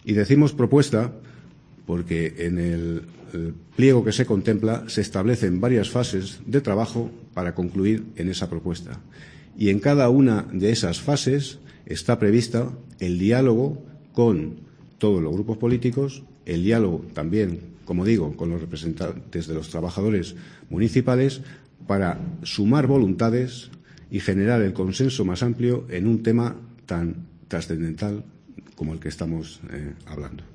Y decimos propuesta porque en el pliego que se contempla se establecen varias fases de trabajo para concluir en esa propuesta. Y en cada una de esas fases está prevista el diálogo con todos los grupos políticos, el diálogo también, como digo, con los representantes de los trabajadores municipales para sumar voluntades y generar el consenso más amplio en un tema tan trascendental como el que estamos hablando.